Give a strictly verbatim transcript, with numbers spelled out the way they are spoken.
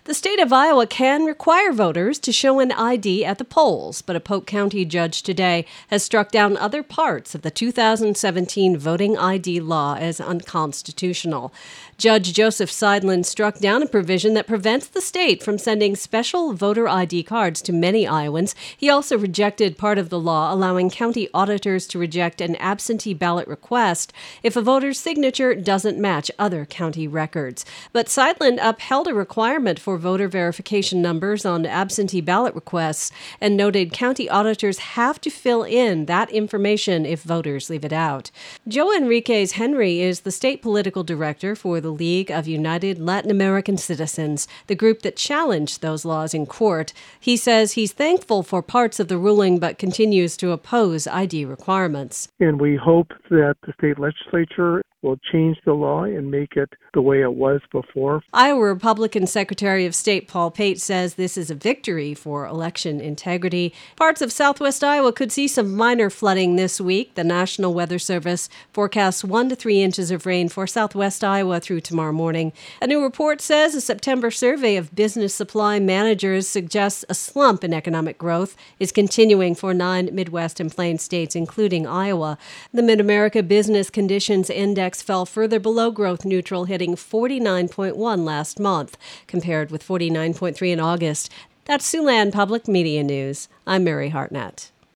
The state of Iowa can require voters to show an I D at the polls, but a Polk County judge today has struck down other parts of the two thousand seventeen voting I D law as unconstitutional. Judge Joseph Seidlin struck down a provision that prevents the state from sending special voter I D cards to many Iowans. He also rejected part of the law allowing county auditors to reject an absentee ballot request if a voter's signature doesn't match other county records. But Seidlin upheld a requirement for voter verification numbers on absentee ballot requests and noted county auditors have to fill in that information if voters leave it out. Joe Enriquez Henry is the state political director for the League of United Latin American Citizens, the group that challenged those laws in court. He says he's thankful for parts of the ruling but continues to oppose I D requirements. And we hope that the state legislature will change the law and make it the way it was before. Iowa Republican Secretary of State Paul Pate says this is a victory for election integrity. Parts of southwest Iowa could see some minor flooding this week. The National Weather Service forecasts one to three inches of rain for southwest Iowa through tomorrow morning. A new report says a September survey of business supply managers suggests a slump in economic growth is continuing for nine Midwest and Plains states, including Iowa. The Mid-America Business Conditions Index fell further below growth neutral, hitting forty-nine point one last month, compared with forty-nine point three in August. That's Siouxland Public Media News. I'm Mary Hartnett.